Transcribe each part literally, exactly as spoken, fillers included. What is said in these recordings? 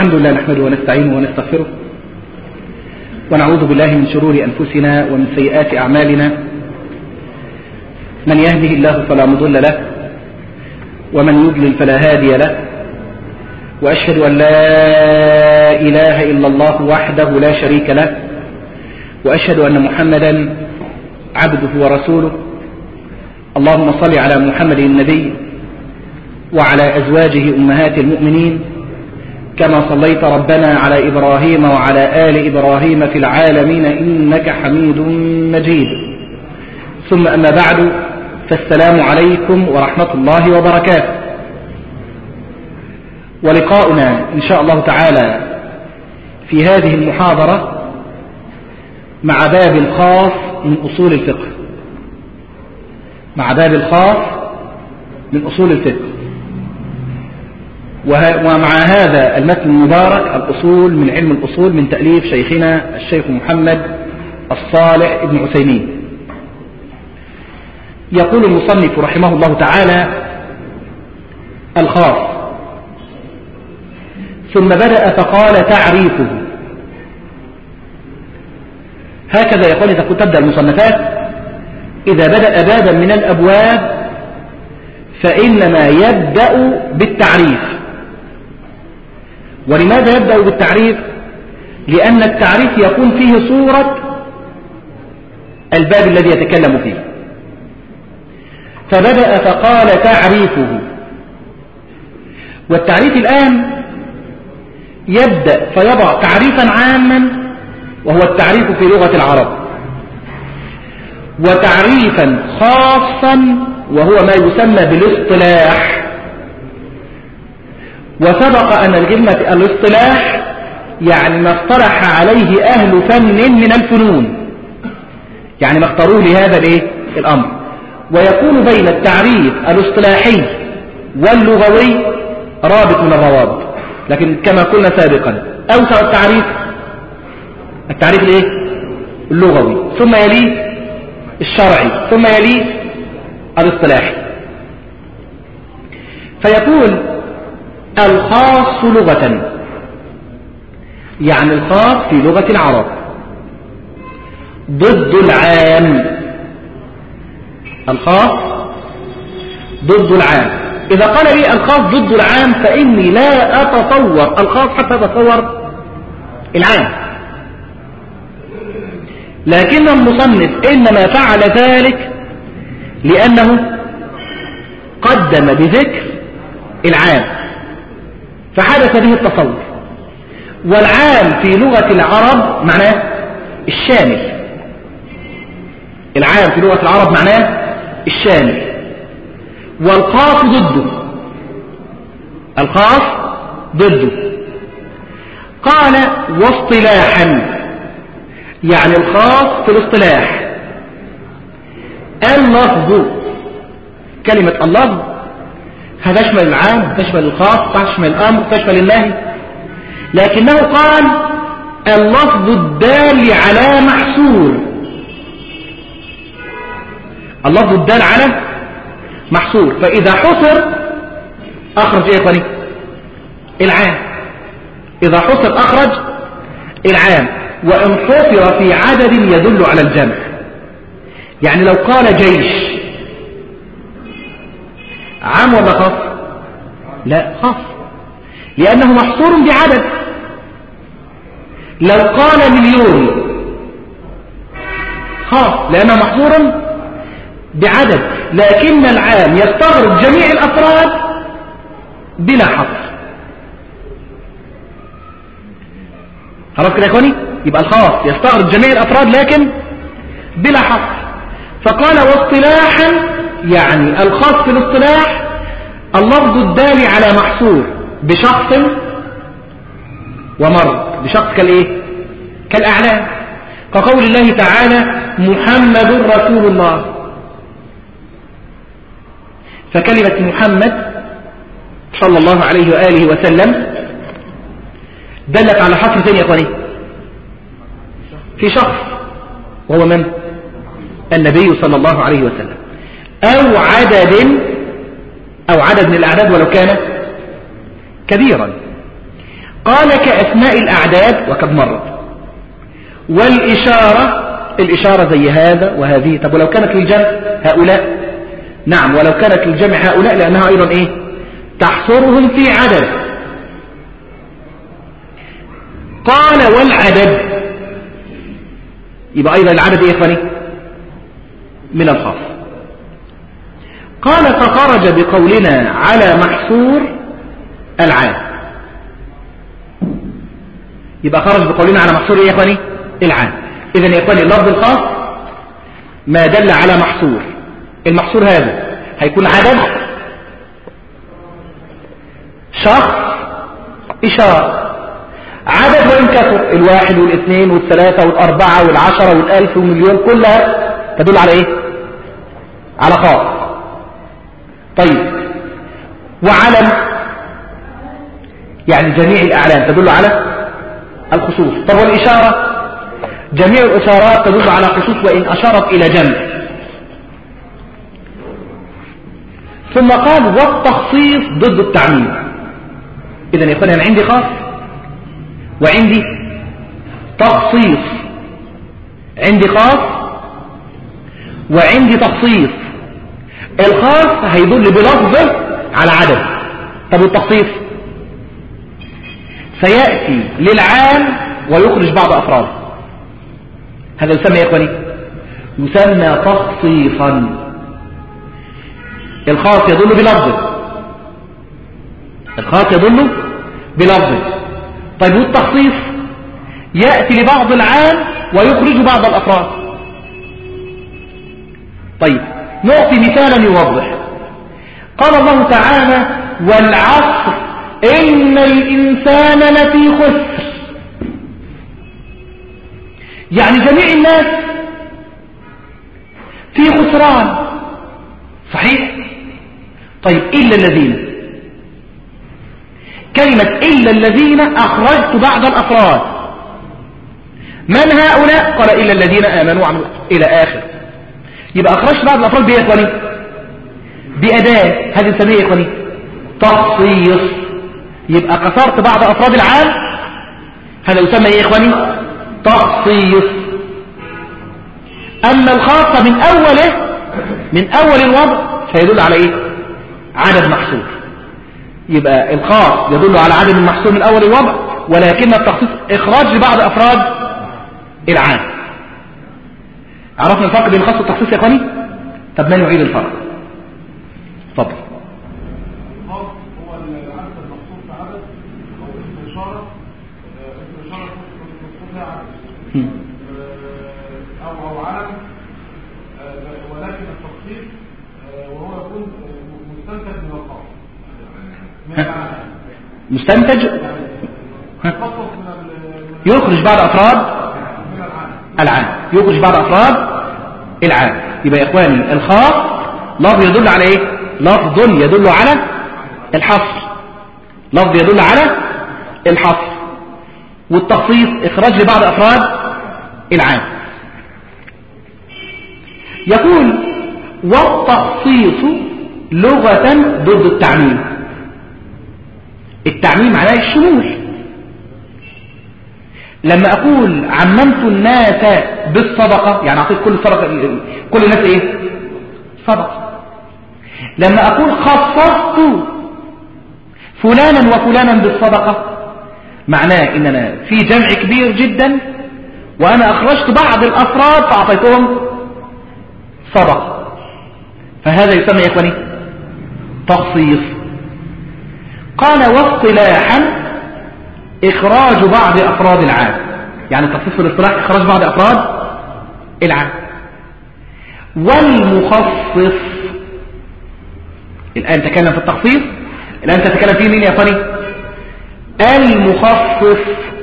الحمد لله نحمده ونستعينه ونستغفره ونعوذ بالله من شرور أنفسنا ومن سيئات أعمالنا. من يهده الله فلا مضل له ومن يضلل فلا هادي له، وأشهد أن لا إله إلا الله وحده لا شريك له، وأشهد أن محمدا عبده ورسوله. اللهم صل على محمد النبي وعلى أزواجه أمهات المؤمنين كما صليت ربنا على إبراهيم وعلى آل إبراهيم في العالمين إنك حميد مجيد. ثم أما بعد، فالسلام عليكم ورحمة الله وبركاته. ولقاؤنا إن شاء الله تعالى في هذه المحاضرة مع باب الخاص من أصول الفقه، مع باب الخاص من أصول الفقه، ومع هذا المتن المبارك الأصول من علم الأصول من تأليف شيخنا الشيخ محمد الصالح بن عثيمين. يقول المصنف رحمه الله تعالى: الخاص. ثم بدأ فقال: تعريفه. هكذا يقول إذا كنت تبدأ المصنفات، إذا بدأ بابا من الأبواب فإنما يبدأ بالتعريف. ولماذا يبدأ بالتعريف؟ لأن التعريف يكون فيه صورة الباب الذي يتكلم فيه. فبدأ فقال: تعريفه. والتعريف الآن يبدأ فيضع تعريفا عاما وهو التعريف في لغة العرب، وتعريفا خاصا وهو ما يسمى بالاصطلاح. وسبق أن الكلمة الاصطلاح يعني ما اصطلح عليه أهل فن من الفنون، يعني ما اختاروه لهذا الايه الأمر. ويكون بين التعريف الاصطلاحي واللغوي رابط من الروابط، لكن كما قلنا سابقا أوسع التعريف التعريف الايه اللغوي، ثم يليه الشرعي، ثم يليه الاصطلاحي. فيقول: الخاص لغة، يعني الخاص في لغة العرب ضد العام. الخاص ضد العام. إذا قال لي الخاص ضد العام فإني لا أتصور الخاص حتى أتصور العام، لكن المصنف إنما فعل ذلك لأنه قدم بذكر العام فحدث به التصور. والعام في لغة العرب معناه الشامل. العام في لغة العرب معناه الشامل، والخاص ضده. الخاص ضده. قال: واصطلاحا، يعني الخاص في الاصطلاح. اللفظ، كلمة اللفظ هتشمل العام، تشمل الخاص، تشمل الأمر، تشمل النهي، لكنه قال اللفظ الدال على محصور. اللفظ الدال على محصور، فإذا حصر أخرج إيه يا العام. إذا حصر أخرج العام، وإن حصر في عدد يدل على الجمع. يعني لو قال جيش عام ولا خاص؟ لا، خاص، لأنه محصور بعدد. لو قال مليون خاص لأنه محصور بعدد، لكن العام يستغرق جميع الأفراد بلا حصر. خلاص كده يا اخواني؟ يبقى الخاص يستغرق جميع الأفراد لكن بلا حصر. فقال: واصطلاحا، يعني الخاص في الاصطلاح اللفظ الدال على محصور بشخص ومرض. بشخص كالايه كالأعلام، كقول الله تعالى: محمد رسول الله. فكلمة محمد صلى الله عليه وآله وسلم دلت على حصر ثاني يا اخواني في شخص، وهو من؟ النبي صلى الله عليه وسلم، أو عدد أو عدد من الأعداد ولو كان كبيرا. قال كأسماء الأعداد وقد مرت. والإشارة، الإشارة زي هذا وهذه. طب ولو كانت للجمع هؤلاء؟ نعم، ولو كانت للجمع هؤلاء لأنها أيضا إيه؟ تحصرهم في عدد. قال والعدد، يبقى أيضا العدد إيه فني؟ من الخاص. قال فخرج بقولنا على محصور العام. يبقى خرج بقولنا على محصور إيه يا إخواني؟ العام. إذن يا إخواني اللفظ الخاص ما دل على محصور. المحصور هذا هيكون عدد، شخص، إشارة. عدد وإن كثر، الواحد والاثنين والثلاثة والأربعة والعشرة والألف والمليون كلها تدل على إيه؟ على خاص. طيب وعلم، يعني جميع الأعلام تدل على الخصوص. طب والإشارة؟ جميع الإشارات تدل على خصوص وإن أشارت إلى جمع. ثم قال والتخصيص ضد التعميم. إذن يا إخواني أنا عندي خاص وعندي تخصيص. عندي خاص وعندي تخصيص. الخاص هيدل بلفظه على عدد. طب والتخصيص سيأتي للعام ويخرج بعض أفراده. هذا يسمى يا إخواني يسمى تخصيصا. الخاص يدل بلفظه، الخاص يدل بلفظه. طيب والتخصيص يأتي لبعض العام ويخرج بعض الأفراد. طيب نعطي مثالا يوضح. قال الله تعالى والعصر إن الإنسان لفي خسر. يعني جميع الناس في خسران، صحيح؟ طيب إلا الذين، كلمة إلا الذين أخرجت بعض الأفراد. من هؤلاء؟ قال إلا الذين آمنوا وعملوا إلى آخر. يبقى أخرجت بعض الأفراد بإيه يا إخواني؟ بأداة. هذه نسميها يا إخواني تخصيص. يبقى قصرت بعض أفراد العام، هذا يسمى إيه يا إخواني؟ تخصيص. أما الخاصة من أوله، من أول الوضع فيدل على إيه؟ عدد محصور. يبقى الخاص يدل على عدد محصور من أول الوضع، ولكن التخصيص إخراج لبعض أفراد العام. عرفنا الفرق بين الخاص والتخصيص يا إخواني؟ طب ما نعيد الفرق؟ تفضل. الخاص هو العدد المحصور في عدد أو اسم إشارة، اسم إشارة محصور فيها عدد أو أو علم، ولكن التخصيص وهو يكون مستنتج من الخاص. مستنتج يخرج بعض أفراد العام، يخرج بعض أفراد العام. يبقى يا إخواني الخاص لفظ يدل على إيه؟ لفظ يدل على الحصر، لفظ يدل على الحصر. والتخصيص إخراج لبعض أفراد العام. يقول والتخصيص لغة ضد التعميم. التعميم معناه الشمول. لما أقول عممت الناس بالصدقة يعني أعطيت كل صدقة، كل الناس إيه؟ صدقة. لما أقول خصصت فلانا وفلانا بالصدقة معناه إننا في جمع كبير جدا وأنا أخرجت بعض الأفراد فأعطيتهم صدقة، فهذا يسمى يا إخواني تخصيص. قال واصطلاحا إخراج بعض أفراد العام. يعني التخصيص في الاصطلاح إخراج بعض أفراد العام. والمخصص الآن تكلم في التخصيص، الآن تتكلم فيه مين يا إخواني؟ المخصص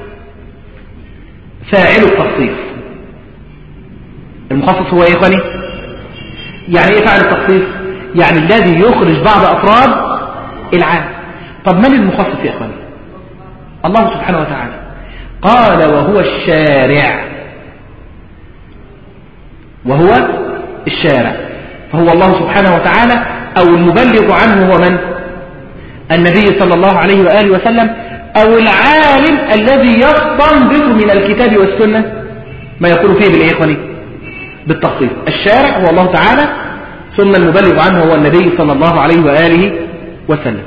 فاعل التخصيص. المخصص هو يا إخواني يعني إيه فاعل التخصيص؟ يعني الذي يخرج بعض أفراد العام. طب من المخصص يا إخواني؟ الله سبحانه وتعالى قال وهو الشارع، وهو الشارع. فهو الله سبحانه وتعالى أو المبلغ عنه هو من؟ النبي صلى الله عليه وآله وسلم أو العالم الذي يستنبط من الكتاب والسنة ما يقول فيه بالإيه إخواني؟ بالتخصيص. الشارع هو الله تعالى، ثم المبلغ عنه هو النبي صلى الله عليه وآله وسلم.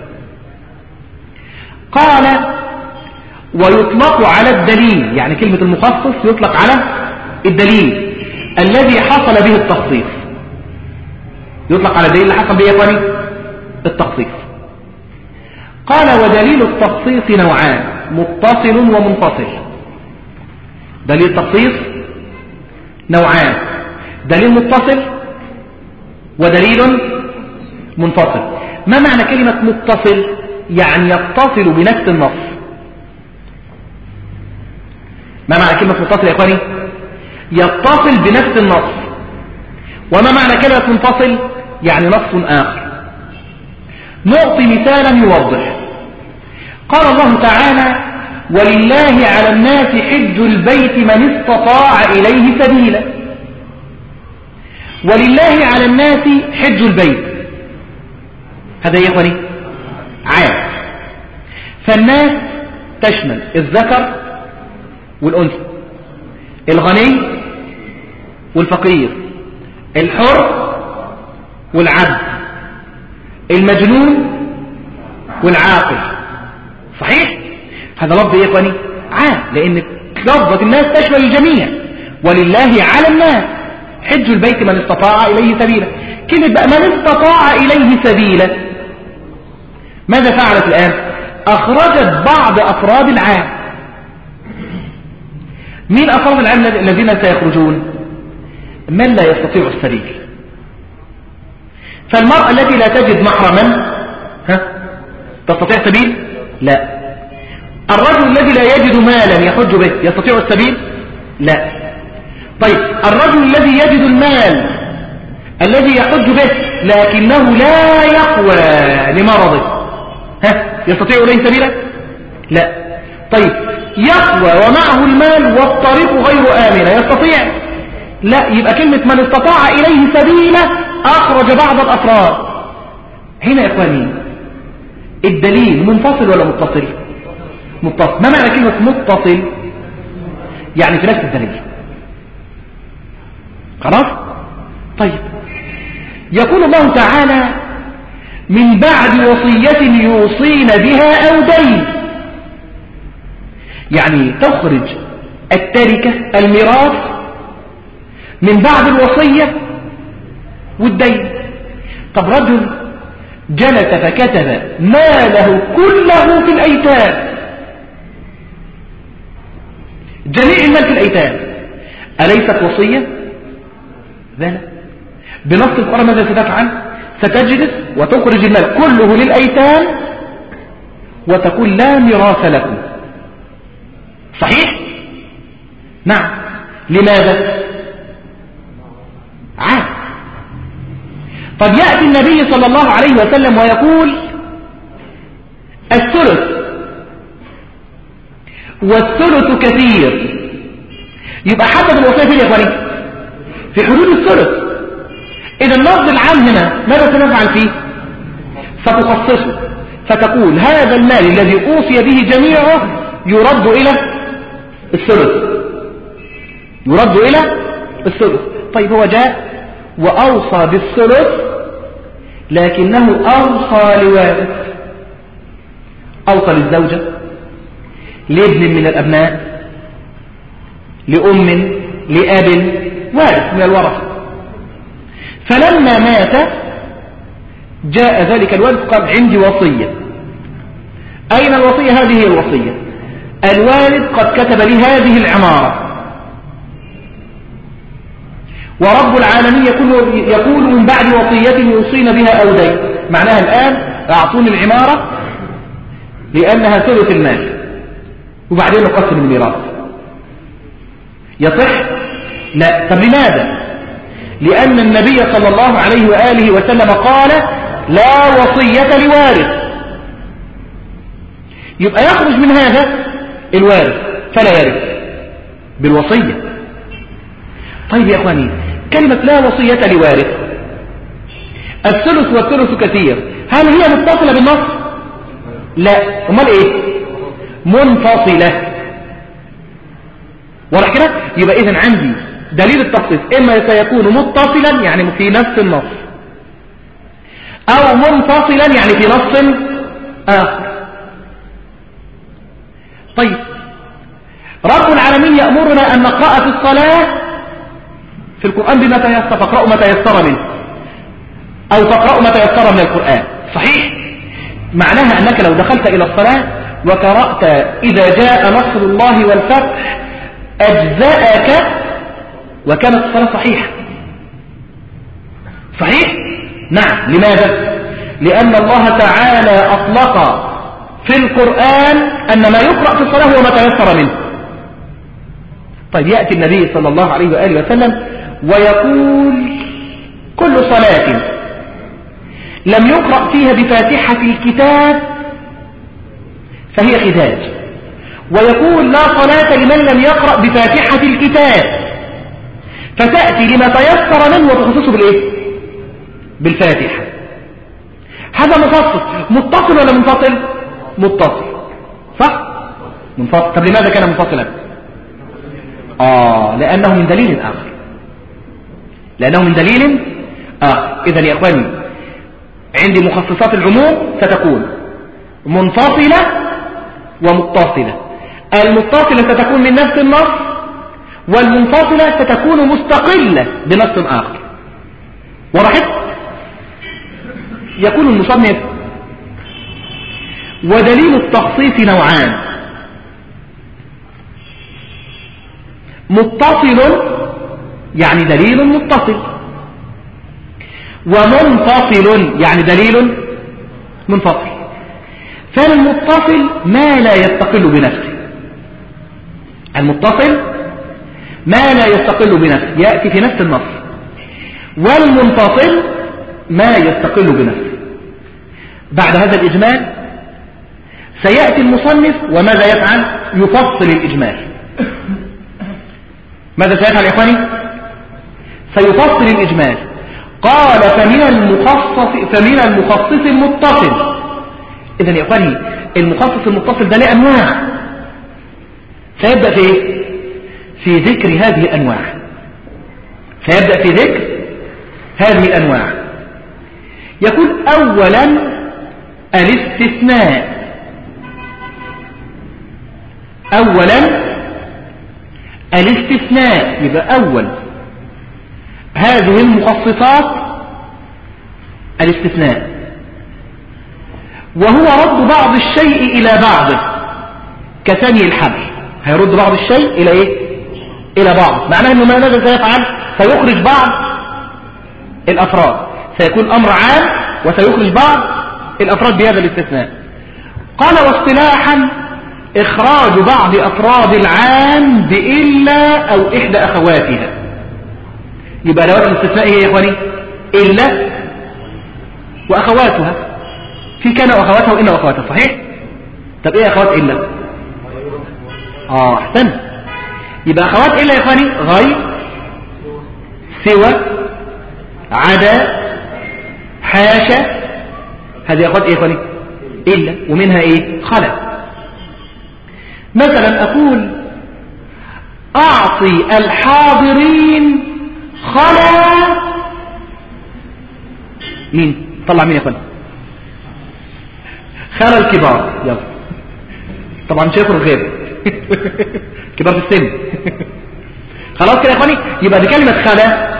قال ويطلق على الدليل، يعني كلمة المخصص يطلق على الدليل الذي حصل به التخصيص، يطلق على الدليل اللي حصل به يا إخواني التخصيص. قال ودليل التخصيص نوعان، متصل ومنفصل. دليل التخصيص نوعان، دليل متصل ودليل منفصل. ما معنى كلمة متصل؟ يعني يتصل بنفس النص. ما معنى كلمة متصل يا إخواني؟ يتصل بنفس النص. وما معنى كلمة منفصل؟ يعني نص آخر. نعطي مثالا يوضح. قال الله تعالى ولله على الناس حج البيت من استطاع إليه سبيلا. ولله على الناس حج البيت، هذا يا إخواني عام. فالناس تشمل الذكر والأنثى، الغني والفقير، الحر والعبد، المجنون والعاقل. صحيح؟ هذا لفظ يا إخواني عام، لأن لفظة الناس تشمل الجميع. ولله على الناس حج البيت من استطاع إليه سبيلا. كلمة بقى من استطاع إليه سبيلا ماذا فعلت الآن؟ أخرجت بعض أفراد العام. مين أفراد العام الذين سيخرجون؟ من لا يستطيع السبيل. فالمرأة التي لا تجد محرما ها تستطيع سبيل؟ لا. الرجل الذي لا يجد مالا يحج به يستطيع السبيل؟ لا. طيب الرجل الذي يجد المال الذي يحج به لكنه لا يقوى لمرضه ها يستطيع إليه سبيلا؟ لا. طيب يقوى ومعه المال والطريق غير آمنة يستطيع؟ لا. يبقى كلمة من استطاع إليه سبيلا أخرج بعض الأفراد. هنا يا إخواني الدليل منفصل ولا متصل؟ متصل. ما معنى كلمة متصل؟ يعني في نفس الدليل. خلاص؟ طيب يقول الله تعالى من بعد وصية يوصين بها أو دين، يعني تخرج التركة الميراث من بعد الوصية والدين. طب رجل جلس فكتب ماله كله في الأيتام، جميع المال في الأيتام، أليست وصية؟ لا. بنص القرآن ماذا ستفعل؟ ستجلس وتخرج المال كله للأيتام وتقول لا ميراث لكم. صحيح؟ نعم. لماذا؟ عام. طب يأتي النبي صلى الله عليه وسلم ويقول الثلث، والثلث كثير. يبقى حدد الوصية فين يا اخواني؟ في حدود الثلث. إذا اللفظ العام هنا ماذا سنفعل فيه؟ ستخصصه فتقول هذا المال الذي أوصي به جميعه يرد إلى الثلث، يرد إلى الثلث. طيب هو جاء وأوصى بالثلث لكنه أوصى لوارث، أوصى للزوجة، لابن من الأبناء، لأم، لأب، وارث من الورثة. فلما مات جاء ذلك الوارث قال عندي وصية. أين الوصية؟ هذه هي الوصية. الوارث قد كتب لي هذه العمارة، ورب العالمين يقول, يقول من بعد وصية يوصين بها أو دين. معناها الآن أعطوني العمارة لأنها ثلث المال وبعدين نقسم الميراث. يصح؟ لا. طب لماذا؟ لأن النبي صلى الله عليه وآله وسلم قال لا وصية لوارث. يبقى يخرج من هذا الوارث فلا يرث بالوصية. طيب يا أخواني كلمة لا وصية لوارث، الثلث والثلث كثير، هل هي متصلة بالنص؟ لا. امال ايه؟ منفصلة. واضح كده؟ يبقى إذن عندي دليل التخصيص إما سيكون متصلا يعني في نفس النص، أو منفصلا يعني في نص آخر. طيب رب العالمين يأمرنا أن نقرأ في الصلاة في القرآن بما تيسر، فاقرأوا ما تيسر منه، أو تقرأوا ما تيسر من القرآن. صحيح؟ معناها أنك لو دخلت إلى الصلاة وقرأت إذا جاء نصر الله والفتح أجزاءك وكانت الصلاة صحيحة. صحيح؟ نعم. لماذا؟ لأن الله تعالى أطلق في القرآن أن ما يقرأ في الصلاة هو ما تيسر منه. طيب يأتي النبي صلى الله عليه وآله وسلم ويقول كل صلاة لم يقرأ فيها بفاتحة الكتاب فهي خداج، ويقول لا صلاة لمن لم يقرأ بفاتحة الكتاب، فتأتي لما تيسر منه وتخصصه بالإيه؟ بالفاتحة. هذا مفصل. متصل ولا منفصل؟ متصل. صح؟ منفصل. طب لماذا كان منفصلا؟ آه لأنه من دليل آخر، لأنه من دليل آخر. إذن يا أخواني عندي مخصصات العموم ستكون منفصلة ومتصلة. المتصلة ستكون من نفس النص، والمنفصلة ستكون مستقلة بنص آخر. ورحت يقول المصنف ودليل التخصيص نوعان: متصل يعني دليل متصل، ومنفصل يعني دليل منفصل. فالمتصل ما لا يستقل بنفسه، المتصل ما لا يستقل بنفسه يأتي في نفس النص، والمنفصل ما يستقل بنفسه. بعد هذا الإجمال سيأتي المصنف وماذا يفعل؟ يفصل الإجمال. ماذا سيفعل يا إخواني؟ سيفصل الإجمال. قال فمن المخصص فمن المخصص المتصل. إذن يا إخواني المخصص المتصل ده له أنواع، سيبدأ في إيه؟ في ذكر هذه الأنواع. سيبدأ في ذكر هذه الأنواع. يقول أولا الاستثناء. أولا الاستثناء يبقى أول هذه المخصصات الاستثناء، وهو رد بعض الشيء إلى بعضه كثني الحبل. هيرد بعض الشيء إلى إيه؟ إلى بعض. معناه أنه ماذا سيفعل؟ سيخرج بعض الأفراد، سيكون أمر عام وسيخرج بعض الأفراد بهذا الاستثناء. قال واصطلاحا إخراج بعض أفراد العام بإلا أو إحدى أخواتها. يبقى أدوات الاستثناء هي يا إخواني إلا وأخواتها. في كان وأخواتها وإن وأخواتها. صحيح؟ طب إيه أخوات إلا؟ آه أحسن. يبقى أخوات إلا يا إخواني غير، سوى، عدا، حاشا. هذه أخوات إيه يا إخواني؟ إلا. ومنها إيه؟ خلا. مثلا أقول أعطي الحاضرين خلا مين؟ طلع مين يا إخواني؟ خلا الكبار. يلا طبعا مش هيخرج غير كبار في السن. خلاص كده يا إخواني. يبقى بكلمة خلا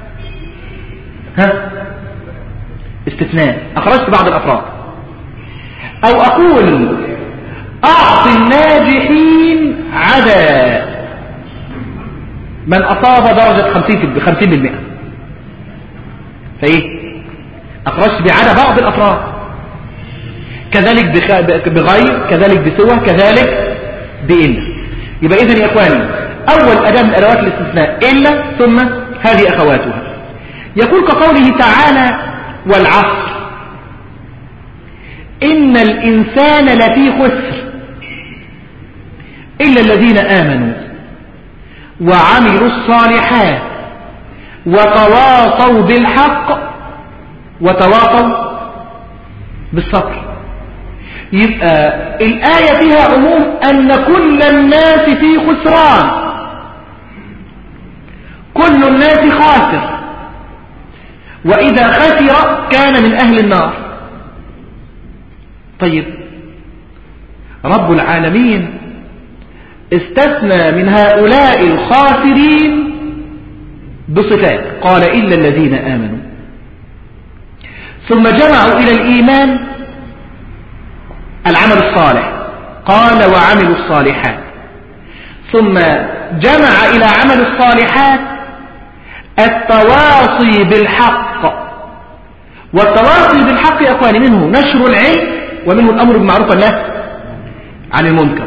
ها استثناء، أخرجت بعض الأفراد. أو أقول أعطي الناجحين عدا من أصاب درجة خمسين بالمئة. فإيه؟ أخرجت بعدا بعض الأفراد. كذلك بغير، كذلك بسوى، كذلك بإلا. يبقى إذن يا إخواني أول أداة من أدوات الاستثناء إلا، ثم هذه أخواتها. يقول كقوله تعالى والعصر إن الإنسان لفي خسر إلا الذين آمنوا وعملوا الصالحات وتواصوا بالحق وتواصوا بالصبر. يبقى الآية فيها عموم أن كل الناس في خسران، كل الناس خاسر، وإذا خسر كان من أهل النار. طيب رب العالمين استثنى من هؤلاء الخاسرين بصفات، قال إلا الذين آمنوا، ثم جمعوا إلى الإيمان العمل الصالح، قال وعملوا الصالحات، ثم جمع إلى عمل الصالحات التواصي بالحق. والتواصي بالحق يا أخواني منه نشر العلم، ومنه الأمر بالمعروف والنهي عن المنكر،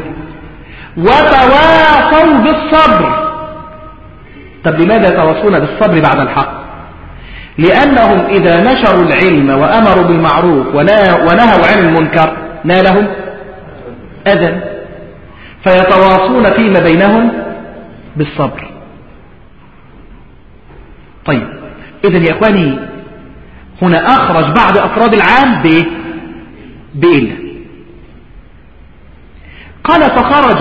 وتواصوا بالصبر. طب لماذا يتواصون بالصبر بعد الحق؟ لأنهم إذا نشروا العلم وأمروا بالمعروف ونهوا عن المنكر نالهم أذى، فيتواصون فيما بينهم بالصبر. طيب إذن يا أخواني هنا أخرج بعض أفراد العام بإيه؟ بإلا. قال فخرج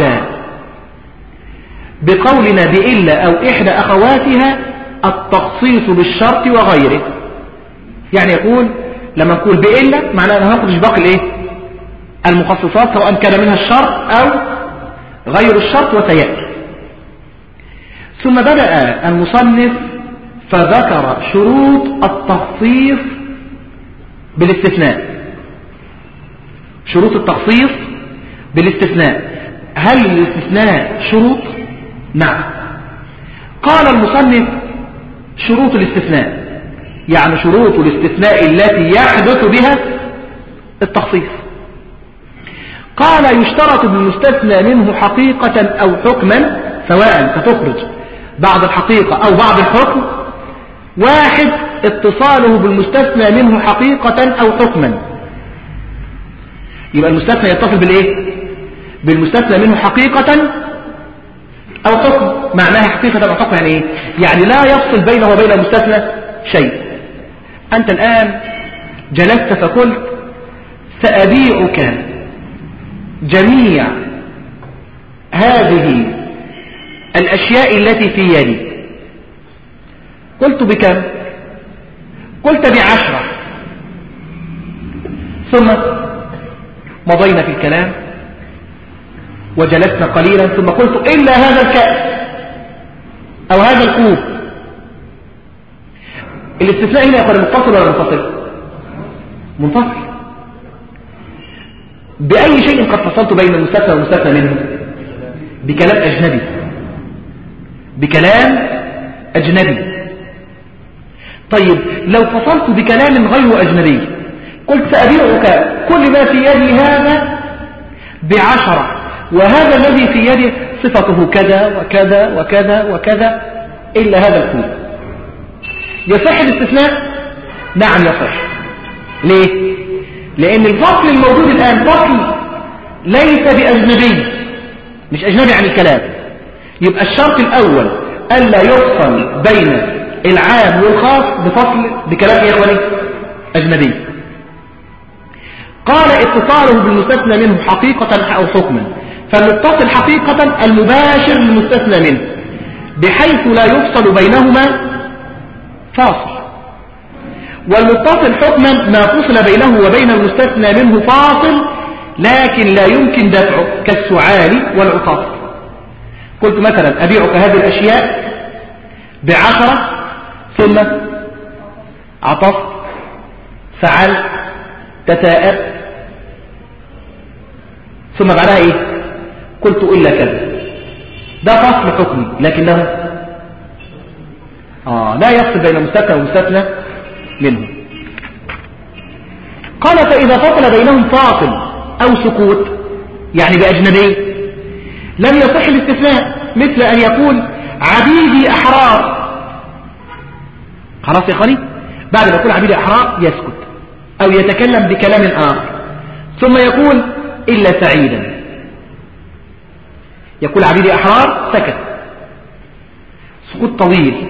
بقولنا بإلا أو إحدى أخواتها التخصيص بالشرط وغيره. يعني يقول لما نقول بإلا معناه أنه نخرج باقي الإيه؟ المخصصات، سواء كان منها الشرط أو غير الشرط، وسيأتي. ثم بدأ المصنف فذكر شروط التخصيص بالاستثناء. شروط التخصيص بالاستثناء، هل الاستثناء شروط؟ نعم. قال المصنف شروط الاستثناء، يعني شروط الاستثناء التي يحدث بها التخصيص. قال يشترط بالمستثنى منه حقيقة أو حكما، سواء ستخرج بعض الحقيقة أو بعض الحكم. واحد اتصاله بالمستثنى منه حقيقة أو حكما، يبقى المستثنى يتصل بالإيه؟ بالمستثنى منه حقيقة أو حكم. معناها حقيقة أو حكم يعني إيه؟ يعني لا يفصل بينه وبين المستثنى شيء. أنت الآن جلست فقلت سأبيعك جميع هذه الأشياء التي في يدي. قلت بكم؟ قلت بعشرة. ثم مضينا في الكلام وجلسنا قليلا، ثم قلت إلا هذا الكأس أو هذا الكوب. الاستثناء هنا يقول متصل ولا منفصل؟ منفصل. بأي شيء قد فصلت بين المستثنى والمستثنى منه؟ بكلام أجنبي، بكلام أجنبي. طيب لو فصلت بكلام غير أجنبي، قلت سأبيعك كل ما في يدي هذا بعشرة، وهذا الذي في يدي صفته كذا وكذا وكذا وكذا إلا هذا الكوب، يصح الاستثناء؟ نعم يصح. ليه؟ لأن الفصل الموجود الآن فصل ليس بأجنبي، مش أجنبي عن الكلام. يبقى الشرط الأول ألا يفصل بين العام والخاص بفصل بكلام يا إخواني أجنبي. قال اتصاله بالمستثنى منه حقيقة أو حكما، فالمتصل حقيقة المباشر للمستثنى منه بحيث لا يفصل بينهما فاصل، والمتصل حكما ما فصل بينه وبين المستثنى منه فاصل لكن لا يمكن دفعه، كالسعال والعطاف. قلت مثلا أبيعك هذه الأشياء بعشرة، ثم عطف، فعل، تتاءب، ثم بعدها ايه؟ قلت إلا كذا. ده فصل حكمي لكنه آه لا يفصل بين المستثنى والمستثنى منه. قال فإذا فصل بينهم فاصل أو سكوت يعني بأجنبي لم يصح الاستثناء، مثل أن يقول عبيدي أحرار. خلاص يا أخواني، بعد ما يقول عبيدي أحرار يسكت أو يتكلم بكلام آخر، ثم يقول إلا سعيدا. يقول عبيدي أحرار، سكت، سكوت طويل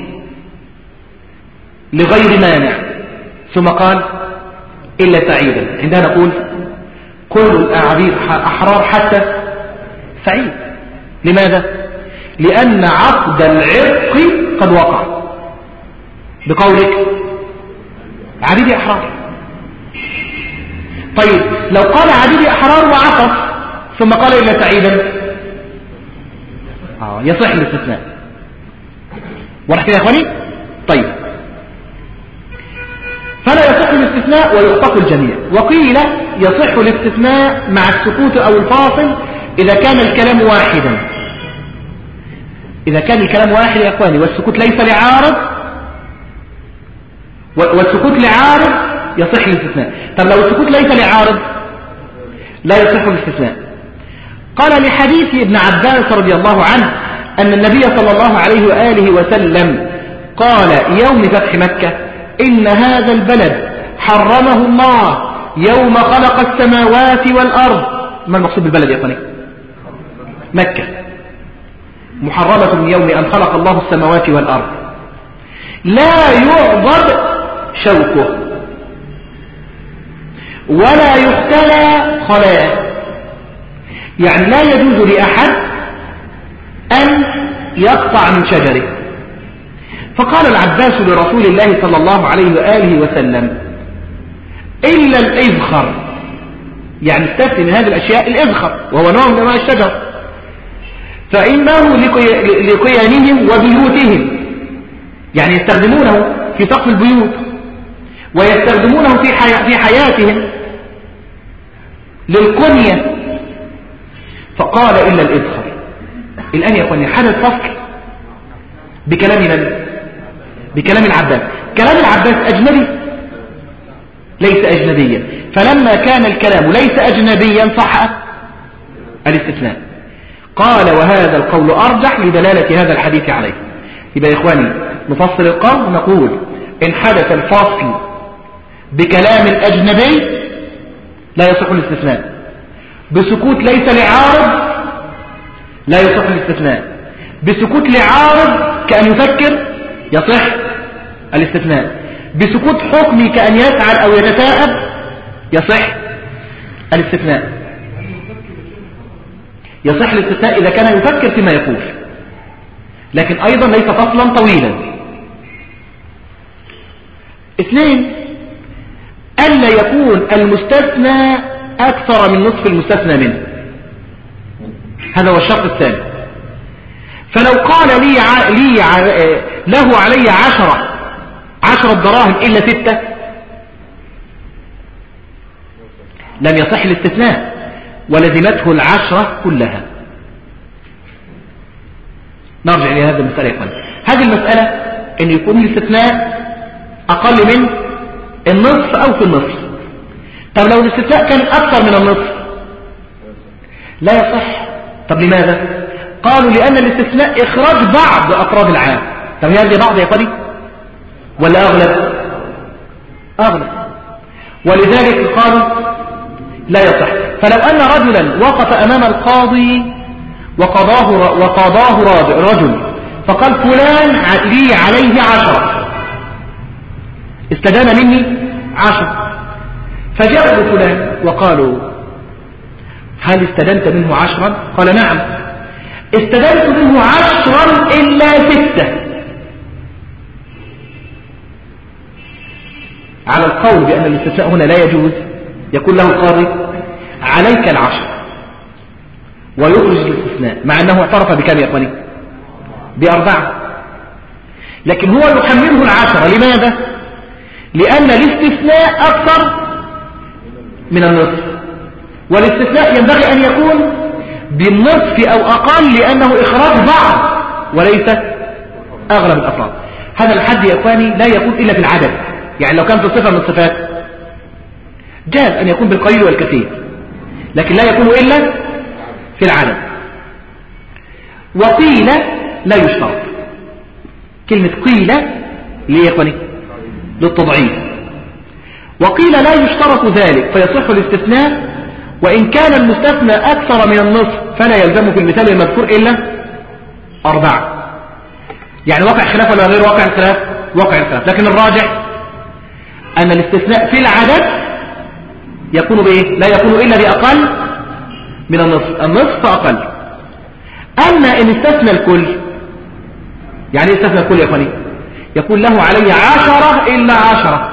لغير مانع، ثم قال إلا سعيدا. عندها نقول كل العبيد أحرار حتى سعيد. لماذا؟ لأن عقد العتق قد وقع بقولك عبيدي أحرار. طيب لو قال عبيدي أحرار وعطف ثم قال إلا سعيدا آه يصح الاستثناء. واضح كده يا اخواني؟ طيب فلا يصح الاستثناء ويخطئ الجميع. وقيل يصح الاستثناء مع السكوت أو الفاصل إذا كان الكلام واحدا. إذا كان الكلام واحد يا اخواني والسكوت ليس لعارض والسكوت لعارض يصح الاستثناء. طب لو السكوت ليس لعارض لا يصح الاستثناء. قال لحديث ابن عباس رضي الله عنه أن النبي صلى الله عليه وآله وسلم قال يوم فتح مكة إن هذا البلد حرمه الله يوم خلق السماوات والأرض. ما المقصود بالبلد يا اخواني؟ مكة محرمة من يوم أن خلق الله السماوات والأرض لا يعضد شوكه ولا يختلى خلاء. يعني لا يجوز لأحد أن يقطع من شجره. فقال العباس لرسول الله صلى الله عليه وآله وسلم إلا الإذخر، يعني استثني من هذه الأشياء الإذخر وهو نوع من أنواع الشجر، فإنه لقيانهم وبيوتهم، يعني يستخدمونه في سقف البيوت ويستخدمونه في حي... في حياتهم للقنية. فقال إلا الإذخر. الآن يا أخواني حدث فصل بكلام من؟ بكلام العباس. كلام العباس أجنبي ليس أجنبيا، فلما كان الكلام ليس أجنبيا صح الاستثناء. قال وهذا القول أرجح لدلالة هذا الحديث عليه. يبقى يا إخواني نفصل القول نقول إن حدث الفصل بكلام الأجنبي لا يصح الاستثناء، بسكوت ليس لعارض لا يصح الاستثناء، بسكوت لعارض كأن يفكر يصح الاستثناء، بسكوت حكمي كأن يسعد أو يتثاءب يصح الاستثناء. يصح الاستثناء إذا كان يفكر فيما يقول، لكن أيضا ليس فصلا طويلا. اثنين ألا يكون المستثنى أكثر من نصف المستثنى منه، هذا هو الشرط الثاني. فلو قال لي, ع... لي ع... له علي عشرة عشرة دراهم إلا ستة لم يصح الاستثناء ولزمته العشرة كلها. نرجع إلى هذه المسألة يا إخواني. هذه المسألة أن يكون الاستثناء أقل من النصف أو في النصف. طب لو الاستثناء كان أكثر من النصف لا يصح. طب لماذا؟ قالوا لأن الاستثناء إخراج بعض أفراد العام. طب هذه بعض يا إخواني ولا أغلب؟ أغلب. ولذلك قالوا لا يصح. فلو أن رجلا وقف أمام القاضي وقضاه وقضاه رجل فقال فلان لي عليه عشرة، استدان مني عشرة، فجاءوا فلان وقالوا هل استدنت منه عشرا؟ قال نعم استدنت منه عشرا إلا ستة. على القول بأن الاستثناء هنا لا يجوز يقول له القاضي عليك العشر ويخرج الاستثناء، مع أنه اعترف بكم يا أخواني؟ بأربعة، لكن هو يحمله العشرة. لماذا؟ لأن الاستثناء أكثر من النصف، والاستثناء ينبغي أن يكون بالنصف أو أقل لأنه إخراج بعض وليس أغلب الأفراد. هذا الحد يا أخواني لا يكون إلا في العدد، يعني لو كانت الصفة من الصفات جاز أن يكون بالقليل والكثير، لكن لا يكون إلا في العدد. وقيل لا يشترط. كلمة قيل ليه يا أخواني؟ للتضعيف. وقيل لا يشترط ذلك فيصح الاستثناء وإن كان المستثنى أكثر من النصف فلا يلزم في المثال المذكور إلا أربعة. يعني واقع خلاف ولا غير واقع الخلاف؟ واقع الخلاف. لكن الراجح أن الاستثناء في العدد يكون بإيه؟ لا يكون إلا بأقل من النصف، النصف فأقل. أما إن استثنى الكل، يعني استثنى الكل يا أخواني، يقول له علي عشرة إلا عشرة،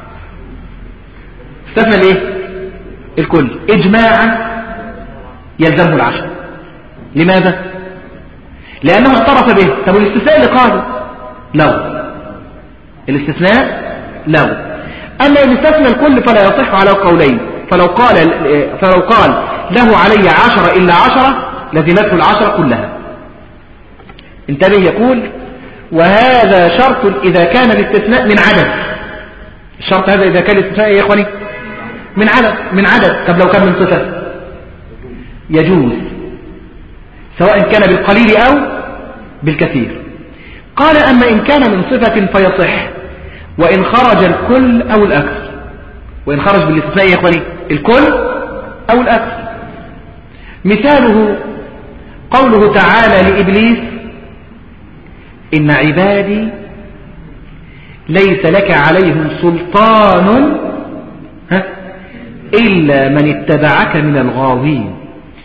استثنى الإيه؟ الكل إجماعا يلزمه العشرة. لماذا؟ لأنه اعترف به. طب الاستثناء اللي قاله لو الاستثناء لو أما إن استثنى الكل فلا يصح على قولين. فلو قال فلو قال له علي عشرة إلا عشرة لزمته العشرة كلها. انتبه، يقول وهذا شرط إذا كان الاستثناء من عدد. الشرط هذا إذا كان الاستثناء يا إخواني من عدد من عدد طب لو كان من صفة يجوز، سواء كان بالقليل أو بالكثير. قال أما إن كان من صفة فيصح وإن خرج الكل أو الأكثر. وإن خرج بالاستثناء يا إخواني الكل أو الأكثر. مثاله قوله تعالى لإبليس إن عبادي ليس لك عليهم سلطان ها إلا من اتبعك من الغاوين.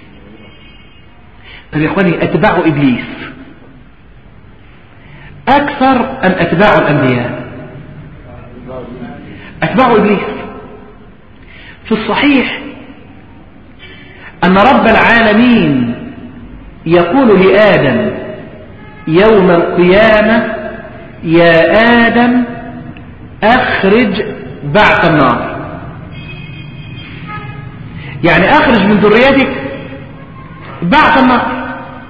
طب يا إخواني أتباع إبليس أكثر أم أتباع الأنبياء؟ أتباع إبليس. في الصحيح أن رب العالمين يقول لآدم يوم القيامة يا آدم أخرج بعث النار، يعني أخرج من ذريتك بعث النار.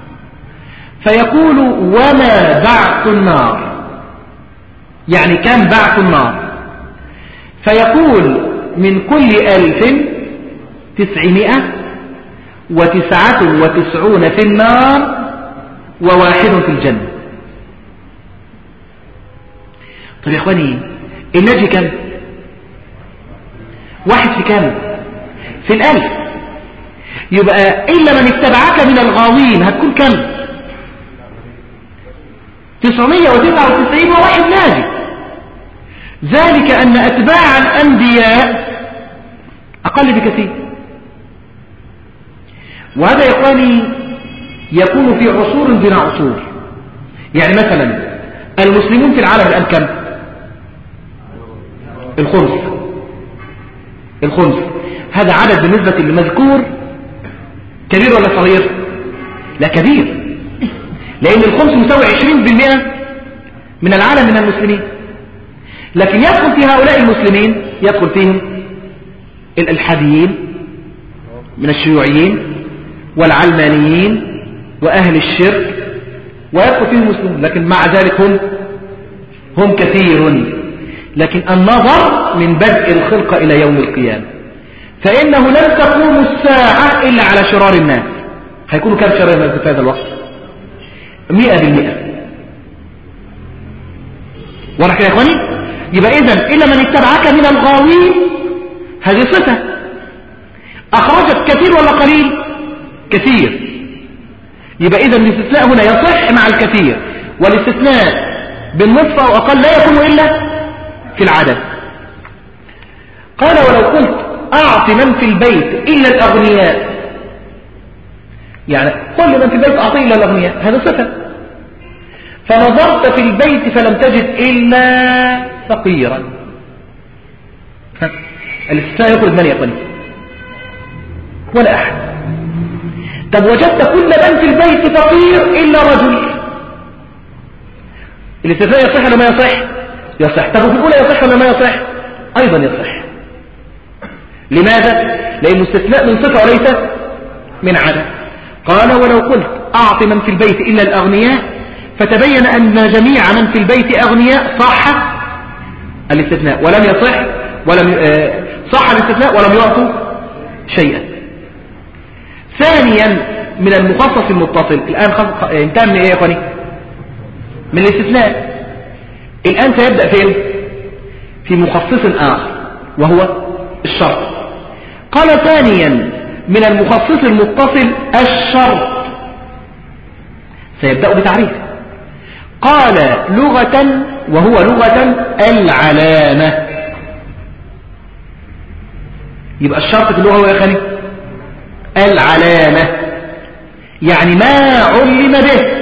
فيقول وما بعث النار، يعني كم بعث النار؟ فيقول من كل ألف تسعمائة وتسعة وتسعون في النار وواحد في الجنة. طب يا إخواني النجي كم؟ واحد في كم؟ في الألف. يبقى إلا من اتبعك من الغاوين هتكون كم؟ تسعمائة وتسعة وتسعين وواحد ناجي. ذلك أن أتباع الأنبياء أقل بكثير. وهذا يا إخواني يكون في عصور دون عصور. يعني مثلا المسلمون في العالم الآن كم؟ الخمس. الخمس هذا عدد بالنسبة للمذكور كبير ولا صغير؟ لا كبير، لأن الخمس يساوي عشرين بالمئة من العالم من المسلمين. لكن يدخل في هؤلاء المسلمين يدخل فيهم الإلحاديين من الشيوعيين والعلمانيين وأهل الشرك، ويدخل فيهم المسلمون. لكن مع ذلك هم هم كثير. لكن النظر من بدء الخلق إلى يوم القيامة، فإنه لن تقوم الساعة إلا على شرار الناس. هيكونوا كم شرار الناس في هذا الوقت؟ مئة بالمئة. ولكن يا إخواني يبقى إذن إلا من اتبعك من الغاوين هذه صفة أخرجت كثير ولا قليل؟ كثير. يبقى إذن الاستثناء هنا يصح مع الكثير، والاستثناء بالنصف أو أقل لا يكون إلا في العدد. قال ولو قلت أعط من في البيت إلا الأغنياء، يعني كل من في البيت أعطي إلا الأغنياء، هذا صفة. فنظرت في البيت فلم تجد إلا فقيرا، الاستثناء يخرج من يقول ولا أحد. طب وجدت كل من في البيت فقير إلا رجل، الاستثناء يصح ولا ما يصح؟ يصح. طب في الأولى يصح ولا ما يصح؟ أيضا يصح. لماذا؟ لأنه استثناء من صفة وليس من عدد. قال ولو قلت أعط من في البيت إلا الأغنياء فتبين أن جميع من في البيت أغنياء صح الاستثناء ولم يصح ولم صح الاستثناء ولم يعطوا شيئا. ثانيا من المخصص المتصل، الآن انتهى من إيه يا أخواني؟ من الاستثناء. الآن سيبدأ فين؟ في مخصص آخر وهو الشرط. قال ثانيا من المخصص المتصل الشرط، سيبدأ بتعريف. قال لغة، وهو لغة العلامة. يبقى الشرط في اللغة هو يا خالي العلامة، يعني ما علم به.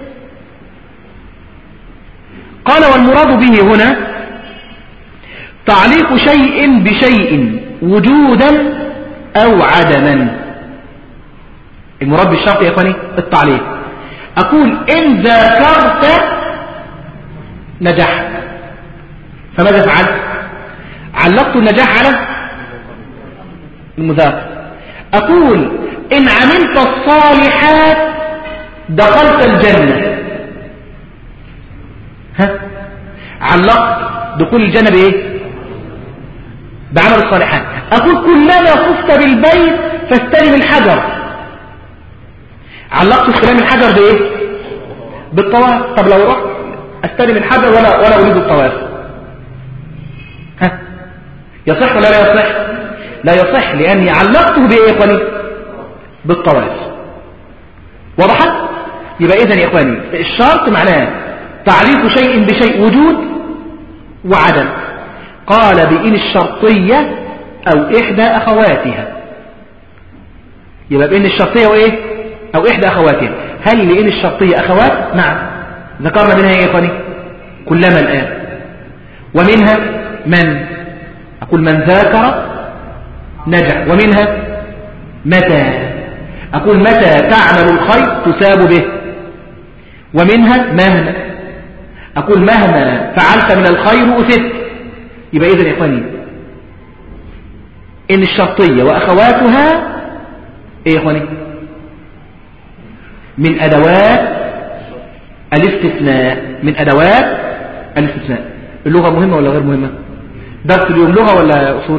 قال والمراد به هنا تعليق شيء بشيء وجودا أو عدما. المراد بالشرط يا اخواني التعليق. أقول إن ذاكرت نجحت، فماذا فعلت؟ علقت النجاح على المذاكرة. أقول إن عملت الصالحات دخلت الجنة، ها، علقت دخول الجنة بإيه؟ بعمل الصالحات. أقول كلما طفت بالبيت فاستلم الحجر، علقت استلام الحجر بإيه؟ بالطواف. طب لو رحت استلم الحجر ولا ولا أريد الطواف، ها، يصح ولا لا يصح؟ لا يصح، لأني علقته بإيه يا إخواني؟ بالطواف. وضحت؟ يبقى إذن يا إخواني الشرط معناه تعليق شيء بشيء وجود وعدم. قال بإن الشرطية أو إحدى أخواتها. يبقى بإن الشرطية وإيه؟ أو إحدى أخواتها. هل لإن الشرطية أخوات؟ نعم، ذكرنا منها يا إخواني كلما الآن. ومنها من، أقول من ذاكر نجح. ومنها متى، أقول متى تعمل الخير تساب به. ومنها مهما، أقول مهما فعلت من الخير أثبت. يبقى إذن يا إخواني إن الشرطية وأخواتها إيه يا إخواني؟ من أدوات الاستثناء، من أدوات الاستثناء. اللغة مهمة ولا غير مهمة؟ درس اليوم لغة ولا أصول؟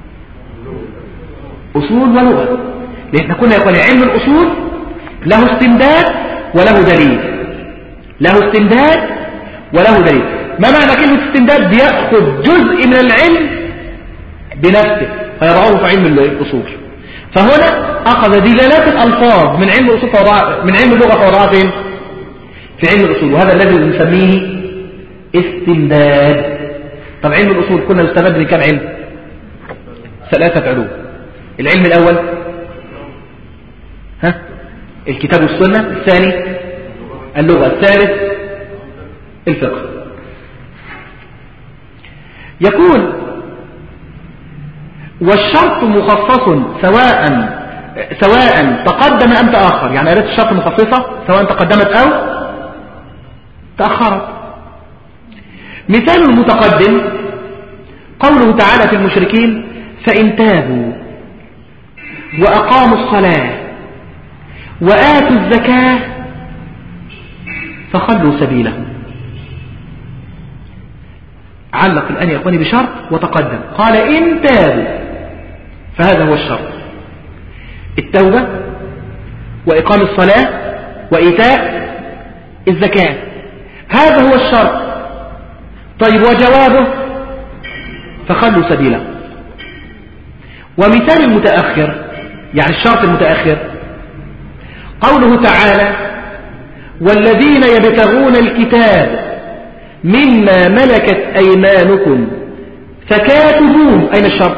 أصول ولغة. لأن كنا يا إخواني علم الأصول له استمداد وله دليل، له استمداد وله دليل. ما معنى كلمة استمداد؟ بيأخذ جزء من العلم بنفسه فيضعه في علم الأصول. فهنا أخذ دلالات الألفاظ من علم الأصول فوضعها، من علم اللغة فوضعها فين؟ في علم الأصول. وهذا الذي نسميه استمداد. طب علم الأصول كنا نستمد من كم علم؟ ثلاثة علوم. العلم الأول ها الكتاب والسنة، الثاني اللغة، الثالث الفقه. يقول والشرط مخصص سواء سواء تقدم أم تأخر. يعني أداة الشرط مخصصة سواء تقدمت أو تأخرت. مثال المتقدم قوله تعالى في المشركين فإن تابوا وأقاموا الصلاة وآتوا الزكاة فخلوا سبيلهم. علق الآن يا أخواني بشرط وتقدم، قال إن تابوا، فهذا هو الشرط، التوبة وإقام الصلاة وإيتاء الزكاة، هذا هو الشرط. طيب وجوابه فخلوا سبيله. ومثال المتأخر يعني الشرط المتأخر قوله تعالى والذين يبتغون الكتاب مما ملكت أيمانكم فكاتبوهم. أين الشرط؟